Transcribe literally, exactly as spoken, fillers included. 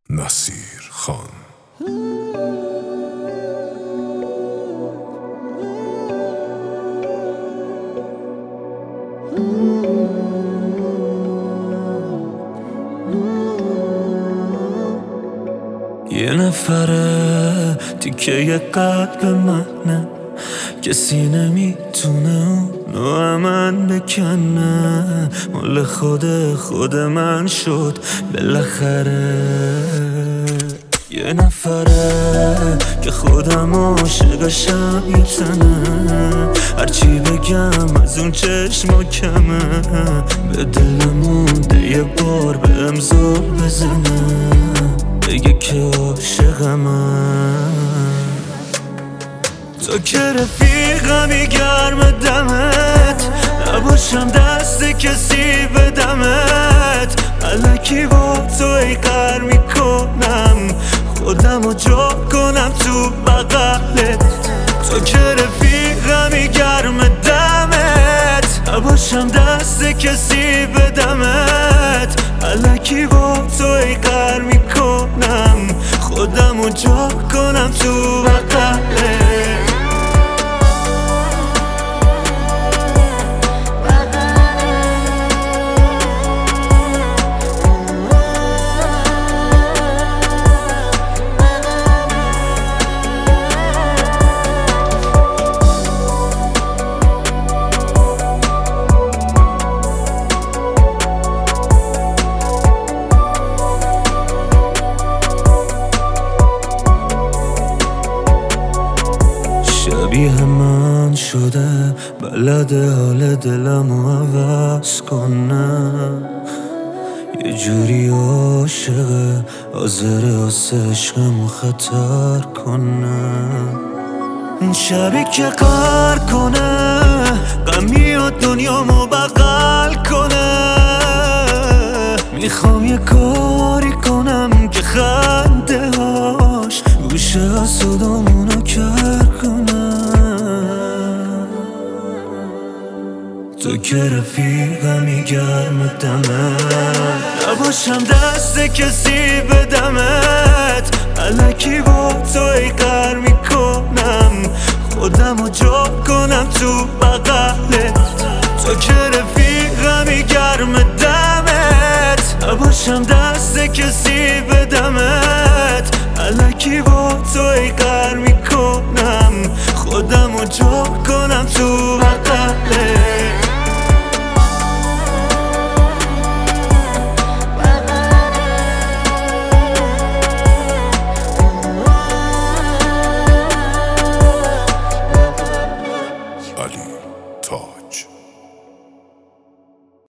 نصیر خان. یه نفره تیکه قلب منه، کسی نمیتونه اونو من بکنه. مال خود خود من شد بالاخره. یه نفره که خودم عاشقشم میتنه، هرچی بگم از اون چشما کمه. به دلم مونده یه بار به امضا بزنه، بگه که عاشقمه. تو که رفیقمی گرم دمت، نباشم دست کسی بدمت. الکی با تو ای قر میکنم، خودمو جا کنم تو بغلت. تو که رفیقمی گرم دمت، نباشم دست کسی بدمت. الکی با تو ای قر میکنم، خودمو جا کنم تو بغلت. شبیه من شده، بلده حال دلمو عوض کنه. یه جوری عاشقه، حاضره واسه عشقمو خطر کنه. اون شبی که قهر کنه، غمی و دنیامو بغل کنه. میخوام یه کاری کنم که خنده هاش گوشه حسودامونو کر کنه. تو که رفیقمی گرم دمت، نباشم دست کسی بدمت. الکی با تو ای قر میکنم، خودمو جا کنم تو بغلت. تو که رفیقمی گرم دمت، نباشم دست کسی بدمت. الکی با تو ای قر میکنم، خودمو جا کنم تو بغلت. علی تاج.